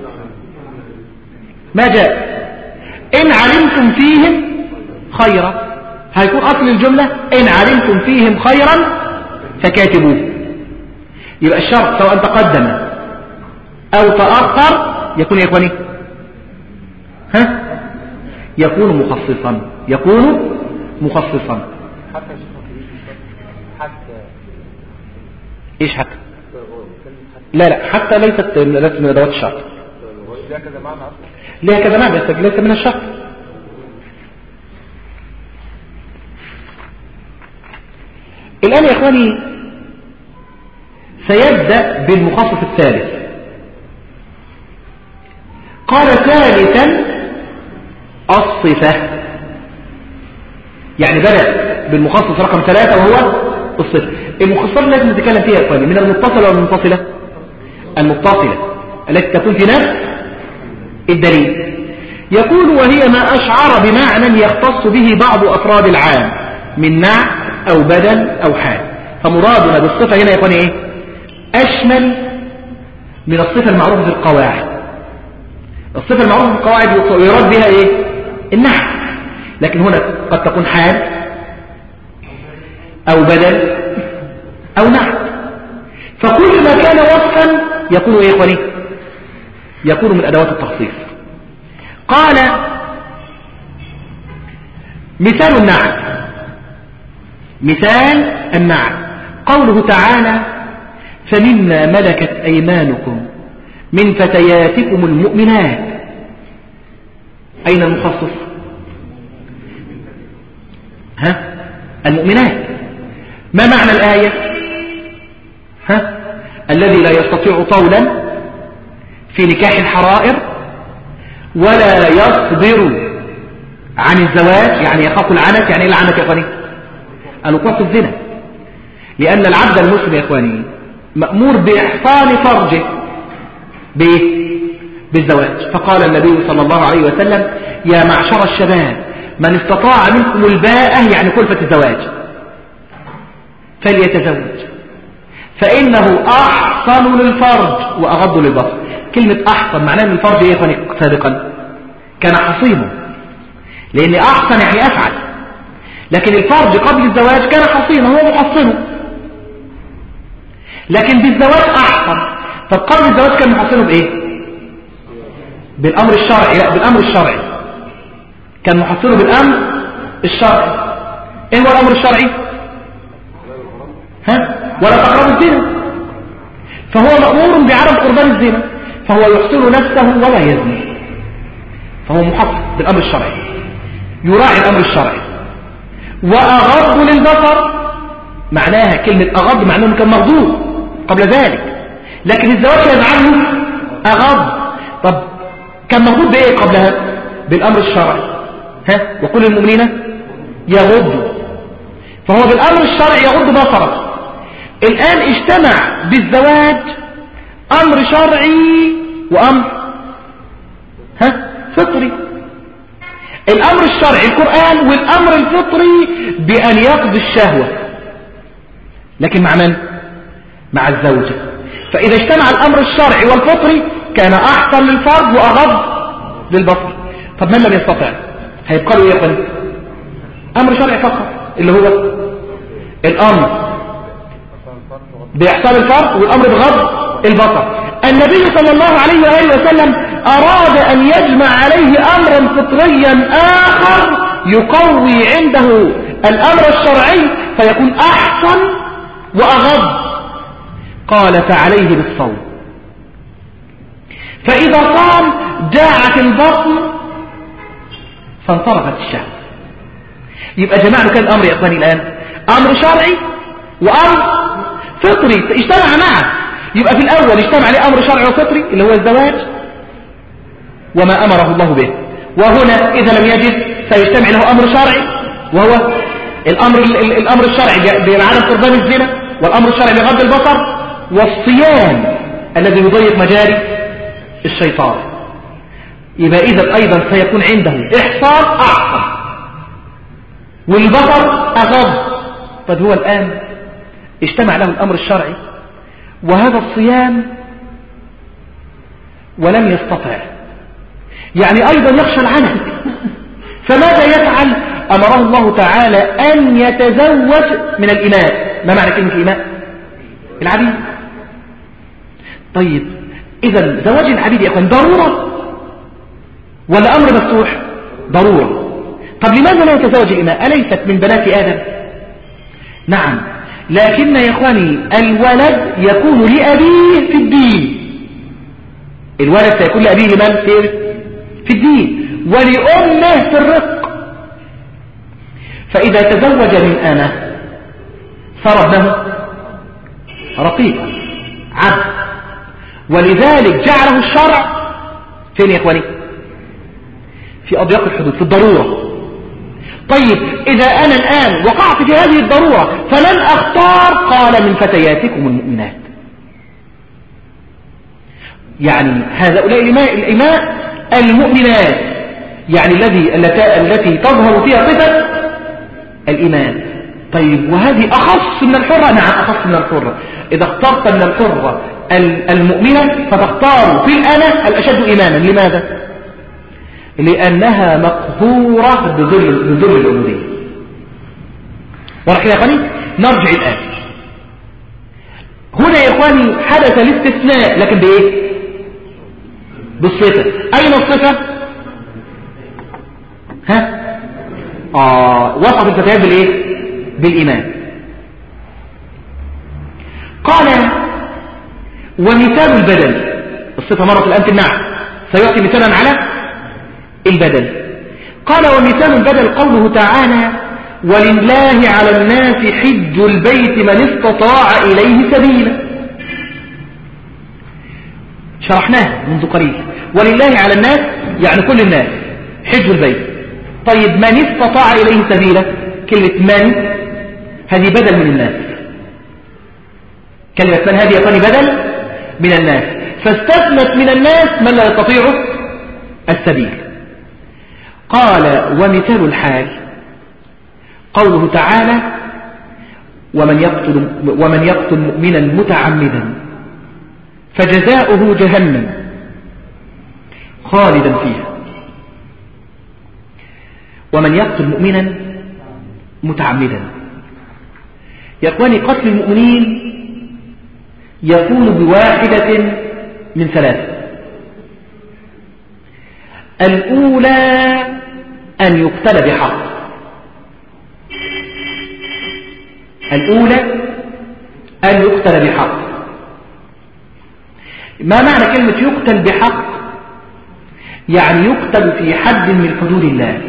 ما جاء؟ إن علمتم فيهم خيرا، هيكون أصل الجملة إن علمتم فيهم خيرا فكاتبوه. يبقى الشرط سواء تقدم أو تأخر يكون يا إخواني ها يكون مخصصا، يكون مخصصا. حتى حتى ايش حتى؟ لا لا حتى ليست ليست من ادوات الشرط. ليها كذا معنى اصلا، ليها كذا معنى بس ليس من الشرط. الآن يا إخواني سيبدأ بالمخصص الثالث. قال ثالثا الصفة، يعني بدأ بالمخصص رقم ثلاثة وهو الصفة. المخصصات لازم نتكلم فيها يا إخواني من المتصلة والمنفصلة. المتصلة التي تكون في نفس الدليل. يقول وهي ما أشعر بمعنى يختص به بعض أفراد العام من نعت أو بدل أو حال. فمرادنا بالصفة هنا يكون إيه؟ أشمل من الصفة المعروفة في القواعد. الصفة المعروفة في القواعد يراد بها ايه؟ النحو. لكن هنا قد تكون حال او بدل او نحو. فكل ما كان وصفا يكون ايه يا اخواني؟ يكون من ادوات التخصيص. قال مثال النعت، مثال النعت قوله تعالى فمما ملكت أيمانكم من فتياتكم المؤمنات. أين المخصص؟ ها؟ المؤمنات. ما معنى الآية؟ ها؟ الذي لا يستطيع طولا في نكاح الحرائر ولا يصبر عن الزواج، يعني يخاف العنت. يعني ايه العنت يا اخواني؟ الوقوع في الزنا. لأن العبد المسلم يا اخواني مأمور بإحصان فرجه بالزواج. فقال النبي صلى الله عليه وسلم يا معشر الشباب من استطاع منكم الباءة يعني كلفة الزواج فليتزوج فإنه أحصن للفرج وأغض للبصر. كلمة أحصن معناه أن الفرج يا اخواني سابقا كان حصينه، لأن أحصن يعني أفعل، لكن الفرج قبل الزواج كان حصينه، هو محصنه. لكن بالزواج أحصن. طب قبل الزواج كان محصنه بإيه؟ بالأمر الشرعي. لا، بالأمر الشرعي كان محصنه بالأمر الشرعي. إيه هو الأمر الشرعي؟ ها؟ ولا تقربوا الزنا. فهو مأمور بعدم قربان الزنا، فهو يحصن نفسه ولا يزني، فهو محصن بالأمر الشرعي، يراعي الأمر الشرعي. وأغض للبصر معناها كلمة أغض معناه أنه كان مغضوب قبل ذلك، لكن الزواج كان عنه أغض. طب كان مغضوب بإيه قبلها؟ بالأمر الشرعي. ها؟ وكل المؤمنين يغضوا. فهو بالأمر الشرعي يغض بصره. الآن اجتمع بالزواج أمر شرعي وأمر ها فطري. الأمر الشرعي القرآن، والأمر الفطري بأن يقضي الشهوة، لكن مع من؟ مع الزوجة. فإذا اجتمع الأمر الشرعي والفطري كان أحسن للفرد وأغض للبصر. طب من لم يستطع هيبقى له يقن أمر شرعي فقط اللي هو الأمر بإحسان الفرد والأمر بغض البصر. النبي صلى الله عليه وآله وسلم أراد أن يجمع عليه أمرا فطريا آخر يقوي عنده الأمر الشرعي فيكون أحسن وأغض. قال فعليه بالصوم، فإذا صام جاعت البطن فانصرفت الشهوة. يبقى جمع له كان الأمر يا إخواني الآن أمر شرعي وأمر فطري فاجتمع معه. يبقى في الأول اجتمع عليه أمر شرعي وفطري اللي هو الزواج وما أمره الله به، وهنا إذا لم يجد سيجتمع له أمر شرعي وهو الأمر, الأمر الشرعي بعدم قربان الزنا، والأمر الشرعي بغض البصر، والصيام الذي يضيق مجاري الشيطان. يبقى إذا أيضا سيكون عنده إحصان أعظم والبصر أغض. طب هو الآن اجتمع له الأمر الشرعي وهذا الصيام ولم يستطع، يعني أيضا يخشى العنت، فماذا يفعل؟ أمره الله تعالى أن يتزوج من الإماء. ما معنى كلمة الإماء؟ العبيد. طيب إذا زواج العبيد يا أخوان ضرورة ولا أمر مفتوح؟ ضرورة. طب لماذا لا يتزوج الإماء؟ أليست من بنات آدم؟ نعم، لكن يا إخواني الولد يكون لأبيه في الدين. الولد سيكون لأبيه لمن؟ في الدين، ولأمه في الرق. فإذا تزوج من أمه صار ابنه رقيقا عبد، ولذلك جعله الشرع فين يا إخواني؟ في أضيق الحدود، في الضرورة. طيب إذا أنا الآن وقعت في هذه الضرورة فلن أختار، قال من فتياتكم المؤمنات. يعني هؤلاء الإماء المؤمنات، يعني الذي التي تظهر فيها صفة الإيمان. طيب وهذه أخص من الحرة؟ نعم أخص من الحرة. إذا اخترت من الحرة المؤمنة فتختار في الأنا الأشد إيمانا. لماذا؟ لأنها مقهورة بظل بظل العبودية. ورحل يا إخواني نرجع الآن. هنا يا إخواني حدث الاستثناء لكن بإيه؟ بالصفة. أين الصفة؟ ها؟ آه وصف الفتيات بالإيه؟ بالإيمان. قال ومثال البدل. الصفة مرة الآن تمنع، سيعطي مثالا على البدل. قال ومثال البدل قوله تعالى ولله على الناس حج البيت من استطاع إليه سبيلا. شرحناه منذ قليل. ولله على الناس يعني كل الناس حج البيت. طيب من استطاع إليه سبيلا، كلمة من هذه بدل من الناس. كلمة من هذه يقاني بدل من الناس، فاستثنت من الناس من لا يستطيع السبيل. قال ومثال الحال قوله تعالى ومن يقتل, ومن يقتل مؤمنا متعمدا فجزاؤه جهنم خالدا فيها. ومن يقتل مؤمنا متعمدا يا اخواني قتل المؤمنين يكون بواحدة من ثلاثة. الأولى أن يقتل بحق. الأولى أن يقتل بحق. ما معنى كلمة يقتل بحق؟ يعني يقتل في حد من حدود الله،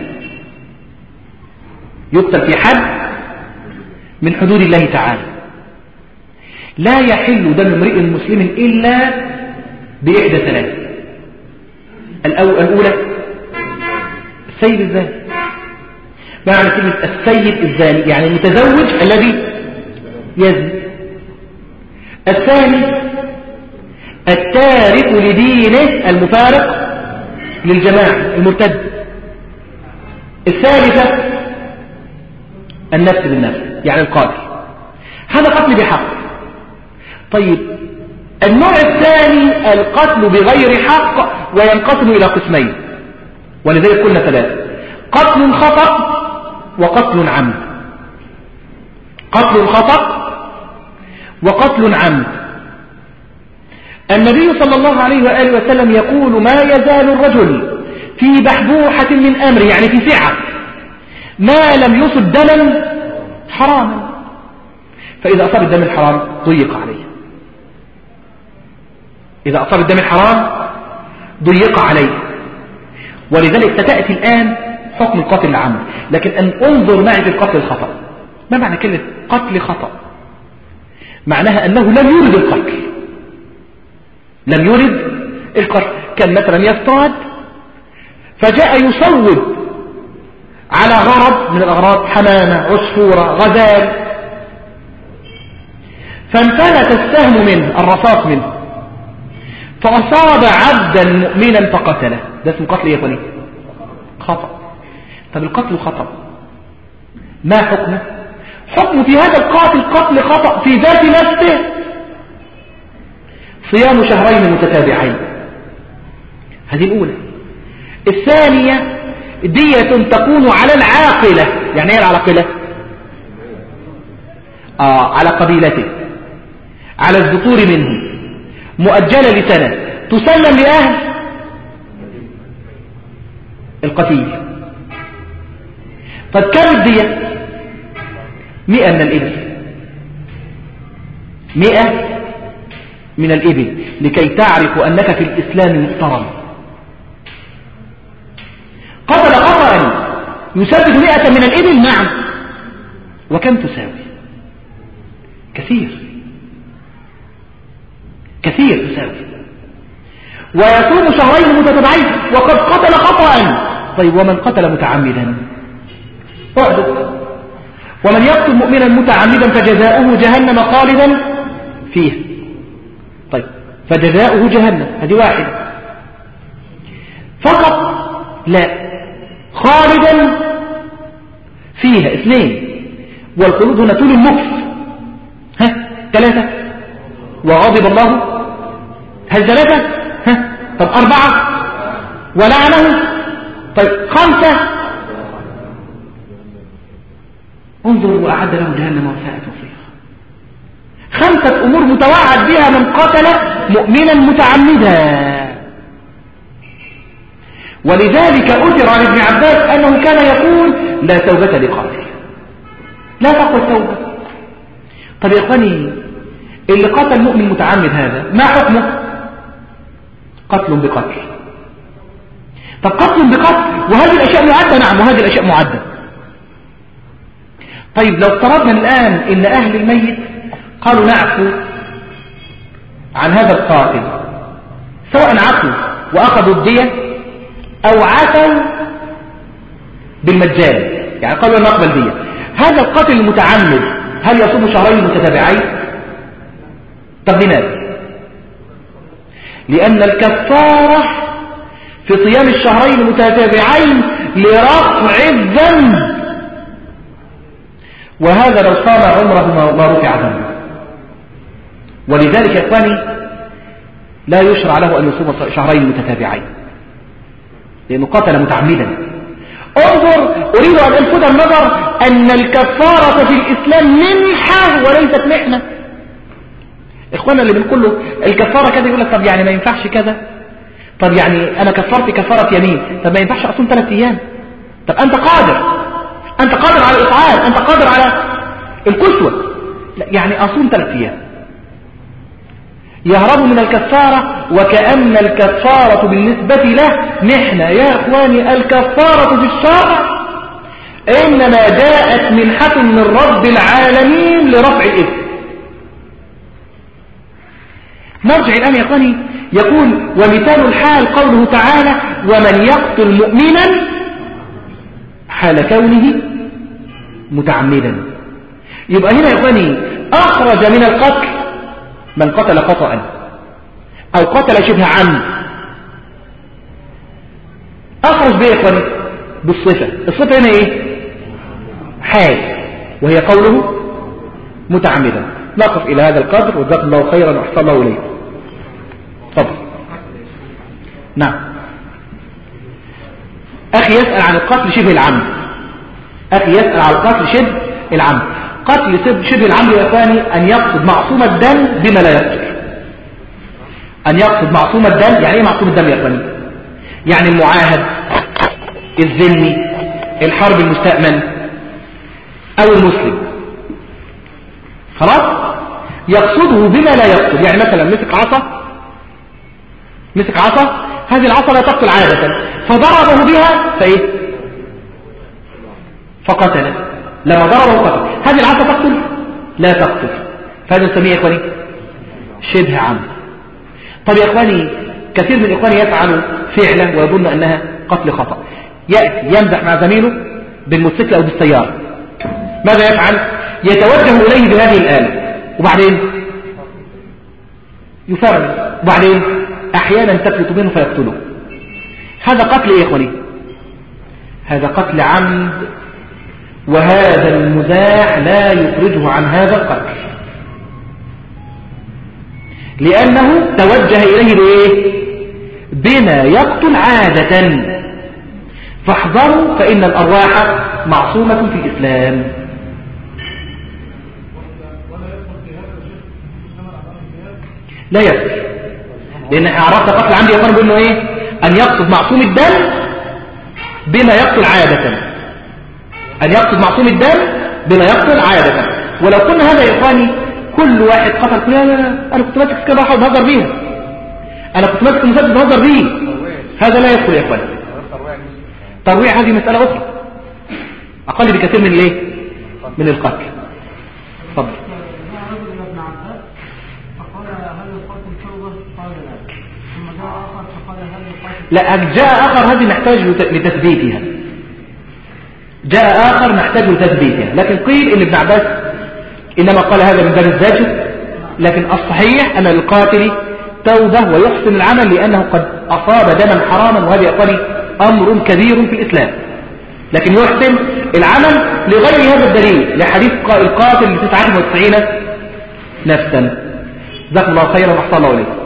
يقتل في حد من حدود الله تعالى. لا يحل دم امرئ مسلم إلا بإحدى ثلاث. الأولى السيد الزاني. معنى كلمة السيد الزاني يعني المتزوج الذي يزني. الثاني التارك لدينه المفارق للجماعة المرتد. الثالثة النفس بالنفس يعني القاتل. هذا قتل بحق. طيب النوع الثاني القتل بغير حق وينقسم إلى قسمين، ولذلك قلنا ثلاثة: قتل خطأ وقتل عمد. قتل خطأ وقتل عمد. النبي صلى الله عليه وآله وسلم يقول: ما يزال الرجل في بحبوحة من أمر، يعني في سعة، ما لم يصب دما حراما، فإذا أصاب الدم الحرام ضيق عليه. إذا أصاب الدم الحرام ضيق عليه. ولذلك ستأتي الآن حكم القتل العمد. لكن أن انظر معي في القتل الخطأ. ما معنى كلمة قتل خطأ؟ معناها أنه لم يرد القتل، لم يرد القتل. كان مثلا يصطاد فجاء يصوب على غرض من الأغراض، حمامة، عصفورة، غزال، فانفلت السهم منه، الرصاص منه، فأصاب عبدا مؤمنا فقتله. ده اسمه قتل يا اخواني خطأ. طب القتل خطأ ما حكمه؟ حكمه في هذا القاتل قتل خطأ في ذات نفسه صيام شهرين متتابعين. هذه الأولى. الثانية دية تكون على العاقلة. يعني ايه العاقلة؟ آه على قبيلته، على الذكور منهم، مؤجلة لسنة، تسلم لأهل القتيل. طب كم الدية؟ مئة من الإبل. مئة من الإبل لكي تعرف أنك في الإسلام محترم. قتل خطأ يسدد مئة من الإبل، نعم. وكم تساوي؟ كثير كثير تساوي. ويصوم شهرين متتابعين وقد قتل خطأ. طيب ومن قتل متعمدا؟ اعدد. ومن يقتل مؤمنا متعمدا فجزاؤه جهنم خالدا فيه. طيب فجزاؤه جهنم، هذه واحدة فقط؟ لا، خالدا فيها اثنين، والخلود هنا طول المكث. ها ثلاثة. وغضب الله هل ثلاثة؟ ها؟ طب أربعة ولعنه؟ طيب خمسة؟ انظر وأعد له جهنم وساءت مصيرا. خمسة أمور متوعد بها من قتل مؤمنا متعمدا. ولذلك أثر عن ابن عباس أنه كان يقول لا توبة لقاتل، لا تقوى التوبة. طب يا إخواني اللي قتل مؤمن متعمد هذا ما حكمه؟ قتل بقتل. طب قتل بقتل وهذه الأشياء معدة؟ نعم وهذه الأشياء معدة. طيب لو افترضنا الآن إن أهل الميت قالوا نعفو عن هذا القاتل، سواء عفوا وأخذوا الدية أو عفوا بالمجان، يعني قالوا نقبل دية، هذا القاتل المتعمد هل يصوم شهرين متتابعين؟ طب لماذا؟ لأن الكفارة في صيام الشهرين المتتابعين لرفع الذنب، وهذا لو صام عمره ما رفع ذنبه. ولذلك يا إخواني لا يشرع له أن يصوم شهرين متتابعين لأنه قتل متعمدا. انظر، أريد أن ألفت النظر أن الكفارة في الإسلام منحة وليست محنة. إخوانا اللي بنقول له الكفارة كذا يقول لك طب يعني ما ينفعش كذا، طب يعني أنا كفرت كفارة يمين، طب ما ينفعش أصوم ثلاث أيام. طب أنت قادر، أنت قادر على الإطعام، أنت قادر على الكسوة، لا يعني أصوم ثلاث أيام. يهرب من الكفارة وكأن الكفارة بالنسبة له محنة. يا إخواني الكفارة في الشرع إنما جاءت منحة من رب العالمين لرفع الإثم. نرجع الآن يا إخواني، يقول ومثال الحال قوله تعالى ومن يقتل مؤمنا حال كونه متعمدا. يبقى هنا يا إخواني أخرج من القتل من قتل خطأ أو قتل شبه عمد، أخرج به يا إخواني بالصفة. الصفة هنا إيه؟ حال، وهي قوله متعمدا. نقف إلى هذا القدر وجزاكم الله خيرا وأحسن الله إليكم. طبعا نعم. أخي يسأل عن القتل شبه العمد. أخي يسأل عن القتل شبه العمد. قتل شبه العمد يا إخواني أن يقصد معصوم الدم بما لا يقتل. أن يقصد معصوم الدم. يعني إيه معصوم الدم يا إخواني؟ يعني المعاهد، الذمي، الحرب المستأمن أو المسلم، خلاص يقصده بما لا يقتل. يعني مثلا مسك عصا، مسك عصا، هذه العصا لا تقتل عادة، فضربه بها فإيه؟ فقتل. لما ضربه قتل. هذه العصا تقتل؟ لا تقتل. فهذا نسميه يا إخواني شبه عمد. طب يا إخواني كثير من إخواني يفعل فعلا ويظن أنها قتل خطأ. يأتي يمزح مع زميله بالموتوسيكل أو بالسيارة، ماذا يفعل؟ يتوجه إليه بهذه الآلة وبعدين يفرج، وبعدين أحيانا تفلت منه فيقتله. هذا قتل إيه يا إخواني؟ هذا قتل عمد، وهذا المزاح لا يخرجه عن هذا القتل لأنه توجه إليه بإيه؟ بما يقتل عادة. فاحذروا فإن الأرواح معصومة في الإسلام. لا يكفي، لأن عرفت قتل عمد يقول بأنه إيه؟ أن يقصد معصوم الدم بما يقتل عادة. أن يقصد معصوم الدم بما يقتل عادة. ولو قلنا هذا يا إخواني كل واحد قتل، لا لا لا أنا كنت ماسك كده واحد بهزر بيه، أنا كنت ماسك مسدس بهزر بيه، هذا لا يدخل يا إخواني. ترويع هذه مسألة أخرى أقل بكثير من الإيه؟ من القتل. تفضل. لا جاء آخر هذه نحتاج لتثبيتها، جاء آخر نحتاج لتثبيتها، لكن قيل إن ابن عباس إنما قال هذا من باب الزاجر، لكن الصحيح أن القاتل توبة ويحسن العمل لأنه قد أصاب دما حراما، وهذا يقول أمر كبير في الإسلام، لكن يحسن العمل لغير هذا الدليل لحديث القاتل لتسعة وتسعين نفسا. جزاكم الله خيرا وأحسن الله إليكم.